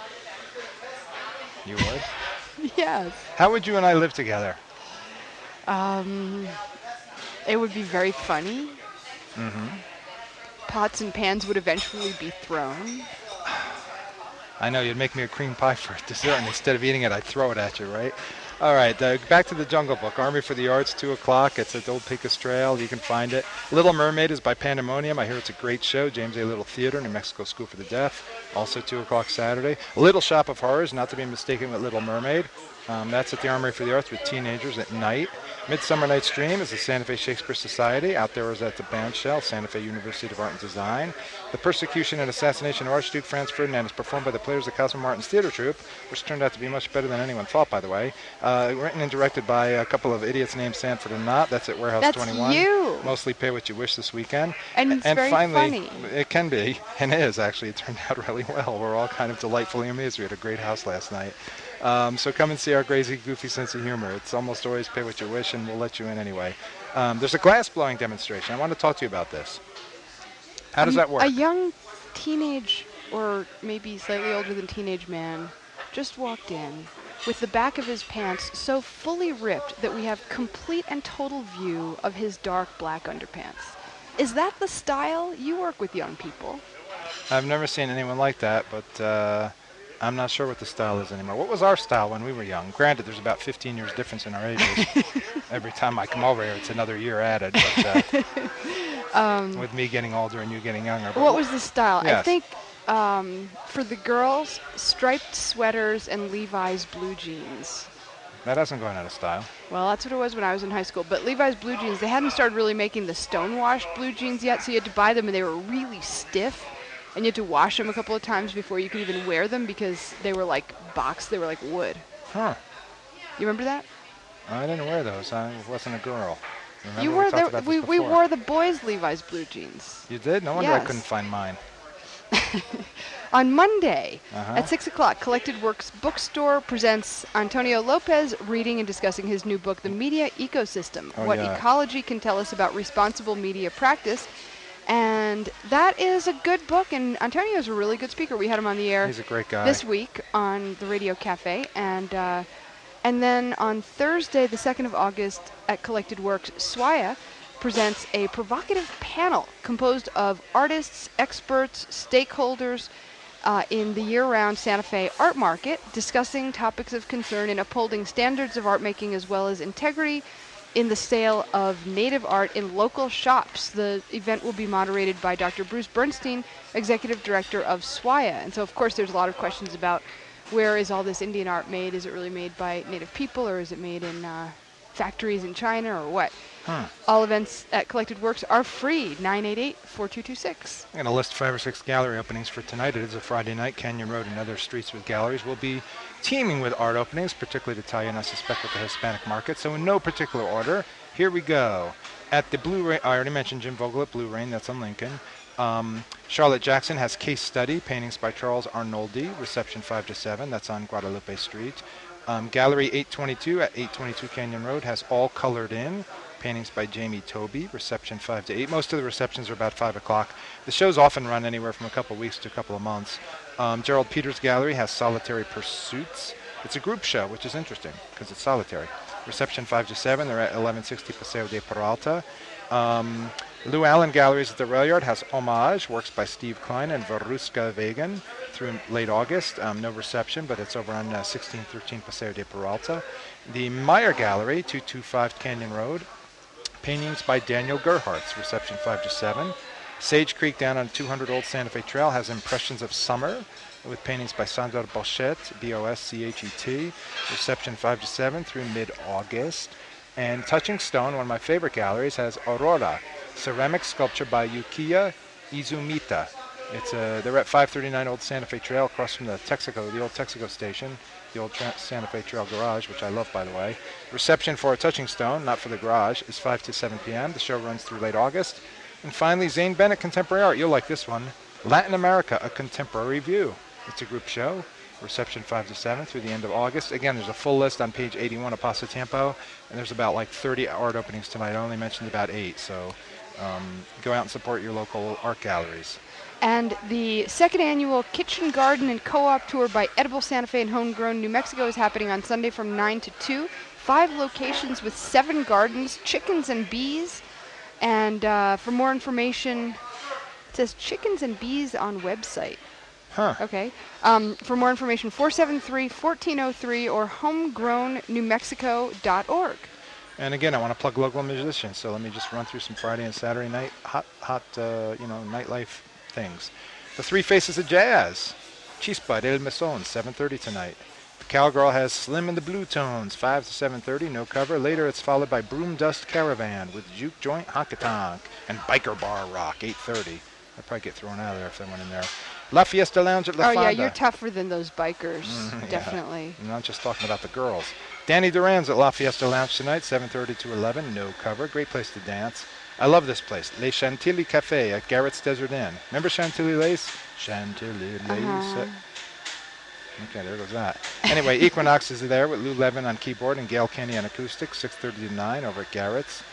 S5: You would?
S1: Yes.
S5: How would you and I live together?
S1: It would be very funny.
S5: Mm-hmm.
S1: Pots and pans would eventually be thrown.
S5: I know, you'd make me a cream pie for dessert, and instead of eating it, I'd throw it at you, right? All right, back to the Jungle Book. Army for the Arts, 2 o'clock. It's at Old Pecos Trail. You can find it. Little Mermaid is by Pandemonium. I hear it's a great show. James A. Little Theater, New Mexico School for the Deaf. Also 2 o'clock Saturday. Little Shop of Horrors, not to be mistaken with Little Mermaid. That's at the Armory for the Arts with teenagers at night. Midsummer Night's Dream is the Santa Fe Shakespeare Society. Out there is at the Bandshell, Santa Fe University of Art and Design. The Persecution and Assassination of Archduke Franz Ferdinand is performed by the players of Cosmo Martin's Theater Troupe, which turned out to be much better than anyone thought, by the way. Written and directed by a couple of idiots named Sanford and Knott. That's at Warehouse 21. That's
S1: you.
S5: Mostly Pay What You Wish this weekend.
S1: And it's very
S5: finally,
S1: funny.
S5: It can be, and is actually. It turned out really well. We're all kind of delightfully amazed. We had a great house last night. So come and see our crazy, goofy sense of humor. It's almost always Pay What You Wish, and we'll let you in anyway. There's a glass blowing demonstration. I want to talk to you about this. How does that work?
S1: A young teenage, or maybe slightly older than teenage man, just walked in with the back of his pants so fully ripped that we have complete and total view of his dark black underpants. Is that the style? You work with young people.
S5: I've never seen anyone like that, but I'm not sure what the style is anymore. What was our style when we were young? Granted, there's about 15 years difference in our ages. Every time I come over here, it's another year added. But with me getting older and you getting younger.
S1: What was the style?
S5: Yes.
S1: I think for the girls, striped sweaters and Levi's blue jeans.
S5: That hasn't gone out of style.
S1: Well, that's what it was when I was in high school. But Levi's blue jeans, they hadn't started really making the stonewashed blue jeans yet, so you had to buy them, and they were really stiff. And you had to wash them a couple of times before you could even wear them because they were like boxed. They were like wood.
S5: Huh.
S1: You remember that?
S5: I didn't wear those. I wasn't a girl. Remember
S1: You
S5: we
S1: wore
S5: talked about this
S1: we
S5: before.
S1: wore the boys' Levi's blue jeans.
S5: You did? No wonder I
S1: Yes.
S5: couldn't find mine.
S1: On Monday
S5: Uh-huh.
S1: at 6 o'clock, Collected Works Bookstore presents Antonio Lopez reading and discussing his new book, The Media Ecosystem,
S5: Oh,
S1: What
S5: yeah.
S1: Ecology Can Tell Us About Responsible Media Practice. And that is a good book, and Antonio's a really good speaker. We had him on the air
S5: He's a great guy.
S1: this week on the Radio Cafe. And then on Thursday, the 2nd of August, at Collected Works, Swaya presents a provocative panel composed of artists, experts, stakeholders in the year-round Santa Fe art market, discussing topics of concern in upholding standards of art making as well as integrity in the sale of native art in local shops. The event will be moderated by Dr. Bruce Bernstein, Executive Director of Swaya. And so, of course, there's a lot of questions about where is all this Indian art made? Is it really made by native people, or is it made in factories in China, or what? All events at Collected Works are free, 988-4226.
S5: I'm going to list 5 or 6 gallery openings for tonight. It is a Friday night. Canyon Road and other streets with galleries will be teeming with art openings, particularly to tie in, I suspect, with the Hispanic market. So in no particular order, here we go. At the Blue Rain, I already mentioned Jim Vogel at Blue Rain. That's on Lincoln. Charlotte Jackson has Case Study, paintings by Charles Arnoldi, reception 5 to 7. That's on Guadalupe Street. Gallery 822 at 822 Canyon Road has All Colored In, paintings by Jamie Toby, reception 5 to 8. Most of the receptions are about 5 o'clock. The shows often run anywhere from a couple of weeks to a couple of months. Gerald Peters Gallery has Solitary Pursuits. It's a group show, which is interesting because it's solitary. Reception 5 to 7. They're at 1160 Paseo de Peralta. Lou Allen Galleries at the Rail Yard has Homage, works by Steve Klein and Veruska Vegan through late August. No reception, but it's over on 1613 Paseo de Peralta. The Meyer Gallery, 225 Canyon Road, paintings by Daniel Gerhardt, reception 5 to 7. Sage Creek down on 200 Old Santa Fe Trail has Impressions of Summer with paintings by Sandor Boschet, B-O-S-C-H-E-T, reception 5 to 7 through mid-August. And Touching Stone, one of my favorite galleries, has Aurora, ceramic sculpture by Yukiya Izumita. They're at 539 Old Santa Fe Trail, across from the old Texaco station, the old Santa Fe Trail garage, which I love, by the way. Reception for a Touching Stone, not for the garage, is 5 to 7 p.m. The show runs through late August. And finally, Zane Bennett Contemporary Art. You'll like this one. Latin America, a Contemporary View. It's a group show. Reception 5 to 7 through the end of August. Again, there's a full list on page 81 of Pasatiempo, and there's about like 30 art openings tonight. I only mentioned about 8, so go out and support your local art galleries.
S1: And the second annual Kitchen Garden and Co-op Tour by Edible Santa Fe and Homegrown New Mexico is happening on Sunday from 9 to 2. 5 locations with 7 gardens, chickens and bees. And for more information, it says chickens and bees on website.
S5: Huh.
S1: Okay. For more information, 473-1403 or homegrownnewmexico.org.
S5: And again, I want to plug local musicians, so let me just run through some Friday and Saturday night hot nightlife things. The Three Faces of Jazz, Chispa del Mesón, 7:30 tonight. The Cowgirl has Slim and the Blue Tones, 5 to 7:30, no cover. Later, it's followed by Broom Dust Caravan with Juke Joint Honkatonk and Biker Bar Rock, 8:30. I'd probably get thrown out of there if they went in there. La Fiesta Lounge at La Fonda.
S1: Oh, yeah, you're tougher than those bikers, definitely.
S5: I'm not just talking about the girls. Danny Duran's at La Fiesta Lounge tonight, 7:30 to 11, no cover. Great place to dance. I love this place. Les Chantilly Cafe at Garrett's Desert Inn. Remember Chantilly Lace? Chantilly Lace. Okay, there goes that. Anyway, Equinox is there with Lou Levin on keyboard and Gail Kenny on acoustic, 6:30 to 9 over at Garrett's.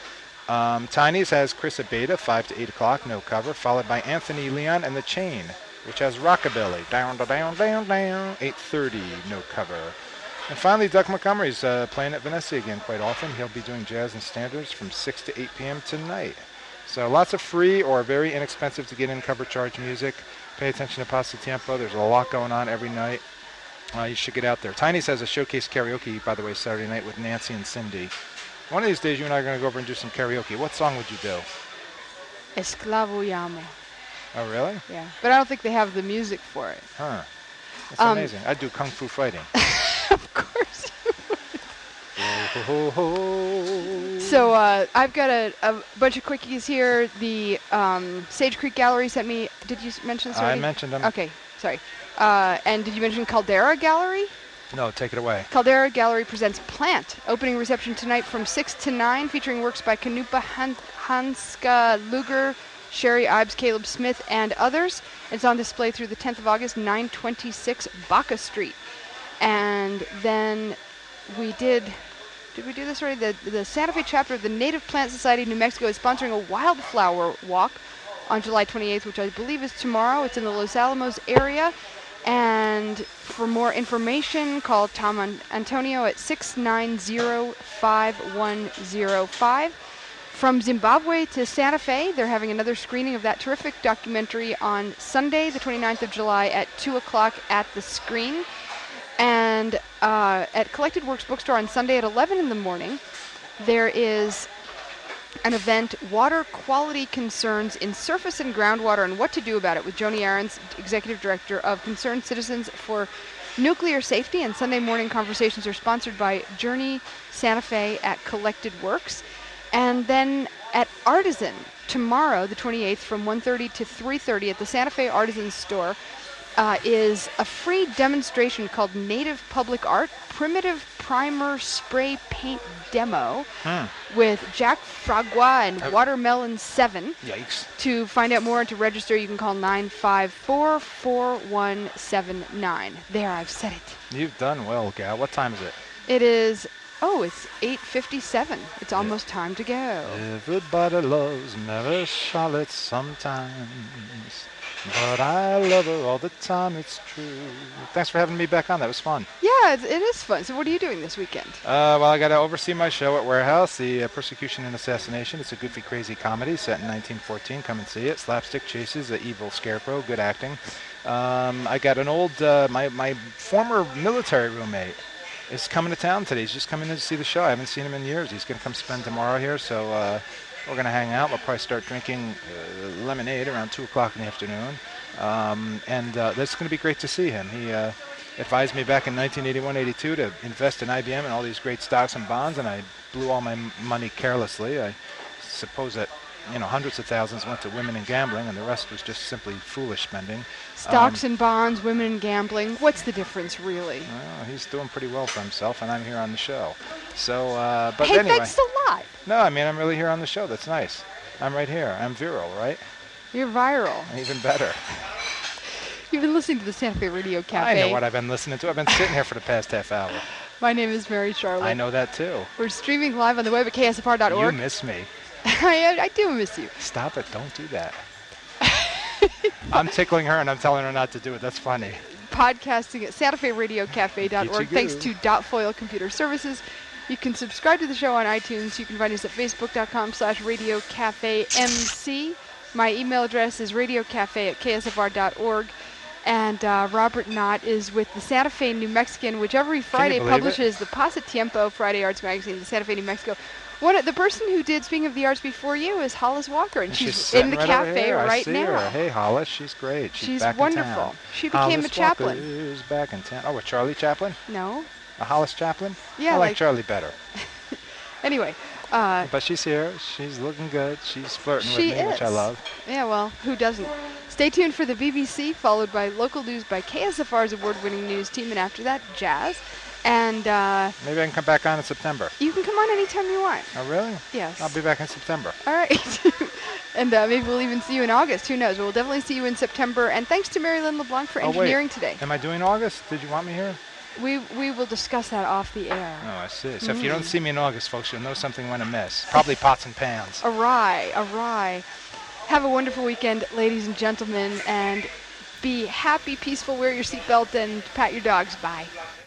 S5: Tiny's has Chris Abeta, 5 to 8 o'clock, no cover, followed by Anthony Leon and the Chain, which has Rockabilly, down, down, down, down, 8:30, no cover. And finally, Doug Montgomery's playing at Venezia again quite often. He'll be doing jazz and standards from 6 to 8 p.m. tonight. So lots of free or very inexpensive to get in cover charge music. Pay attention to Pasatiempo. There's a lot going on every night. You should get out there. Tiny's has a showcase karaoke, by the way, Saturday night with Nancy and Cindy. One of these days, you and I are going to go over and do some karaoke. What song would you do?
S1: Esclavo Llamo.
S5: Oh, really?
S1: Yeah. But I don't think they have the music for it.
S5: Huh. That's amazing. I'd do Kung Fu Fighting.
S1: Of course.
S5: Ho, ho, ho.
S1: So I've got a bunch of quickies here. The Sage Creek Gallery sent me. Did you mention this already?
S5: I mentioned them.
S1: Okay, sorry. And did you mention Caldera Gallery?
S5: No, take it away.
S1: Caldera Gallery presents Plant. Opening reception tonight from 6 to 9, featuring works by Kanupa Hanska Luger, Sherry Ives, Caleb Smith, and others. It's on display through the 10th of August, 926 Baca Street. And then we did we do this already? The Santa Fe chapter of the Native Plant Society of New Mexico is sponsoring a wildflower walk on July 28th, which I believe is tomorrow. It's in the Los Alamos area. And for more information, call Tom Antonio at 690-5105. From Zimbabwe to Santa Fe, they're having another screening of that terrific documentary on Sunday, the 29th of July at 2 o'clock at the Screen. And at Collected Works Bookstore on Sunday at 11 in the morning, there is an event, Water Quality Concerns in Surface and Groundwater and What to Do About It, with Joni Ahrens, Executive Director of Concerned Citizens for Nuclear Safety. And Sunday morning conversations are sponsored by Journey Santa Fe at Collected Works. And then at Artisan, tomorrow, the 28th, from 1:30 to 3:30 at the Santa Fe Artisan Store, is a free demonstration called Native Public Art Primitive Primer Spray Paint Demo with Jack Fragua and Watermelon 7.
S5: Yikes.
S1: To find out more and to register, you can call 954-4179. There, I've said it.
S5: You've done well, gal. What time is it?
S1: It is, it's 8:57. It's almost time to go.
S5: Everybody loves Mary Charlotte sometimes, but I love her all the time, it's true. Thanks for having me back on. That was fun.
S1: Yeah, it is fun. So what are you doing this weekend?
S5: Well, I got to oversee my show at Warehouse, the Persecution and Assassination. It's a goofy, crazy comedy set in 1914. Come and see it. Slapstick chases the evil scarecrow. Good acting. I got an old, my former military roommate is coming to town today. He's just coming in to see the show. I haven't seen him in years. He's going to come spend tomorrow here, so we're going to hang out. We'll probably start drinking lemonade around 2 o'clock in the afternoon. That's going to be great to see him. He advised me back in 1981-82 to invest in IBM and all these great stocks and bonds, and I blew all my money carelessly. I suppose that hundreds of thousands went to women and gambling, and the rest was just simply foolish spending.
S1: Stocks and bonds, women and gambling. What's the difference, really?
S5: Well, he's doing pretty well for himself, and I'm here on the show. So, but
S1: hey,
S5: anyway.
S1: thanks a lot.
S5: No, I mean, I'm really here on the show. That's nice. I'm right here. I'm virile, right?
S1: You're viral.
S5: Even better.
S1: You've been listening to the Santa Fe Radio Cafe.
S5: I know what I've been listening to. I've been sitting here for the past half hour.
S1: My name is Mary Charlotte.
S5: I know that, too.
S1: We're streaming live on the web at ksfr.org.
S5: You miss me.
S1: I do miss you.
S5: Stop it. Don't do that. I'm tickling her, and I'm telling her not to do it. That's funny.
S1: Podcasting at santaferadiocafe.org. Thanks to Foil Computer Services. You can subscribe to the show on iTunes. You can find us at facebook.com/radiocafemc. My email address is radiocafe@ksfr.org. And Robert Knott is with the Santa Fe New Mexican, which every Friday publishes the Pasatiempo Friday Arts magazine, the Santa Fe New Mexico. The person who did Speaking of the Arts before you is Hollis Walker, and she's in the cafe right now.
S5: Her. Hey, Hollis, she's great. She's back
S1: wonderful.
S5: In town.
S1: She became
S5: Hollis
S1: a chaplain.
S5: Walker's back in town. Oh, a Charlie Chaplin?
S1: No.
S5: A Hollis Chaplin?
S1: Yeah,
S5: I like Charlie better.
S1: Anyway.
S5: But she's here. She's looking good. She's flirting with me, which I love.
S1: Yeah, well, who doesn't? Stay tuned for the BBC, followed by local news by KSFR's award-winning news team, and after that, jazz. And
S5: maybe I can come back on in September.
S1: You can come on anytime you want.
S5: Oh, really?
S1: Yes.
S5: I'll be back in September.
S1: All right. And maybe we'll even see you in August. Who knows? We'll definitely see you in September. And thanks to Mary Lynn LeBlanc for engineering today.
S5: Am I doing August? Did you want me here?
S1: We will discuss that off the air.
S5: Oh, I see. So if you don't see me in August, folks, you'll know something went amiss. Probably pots and pans.
S1: Awry. Have a wonderful weekend, ladies and gentlemen, and be happy, peaceful, wear your seatbelt, and pat your dogs. Bye.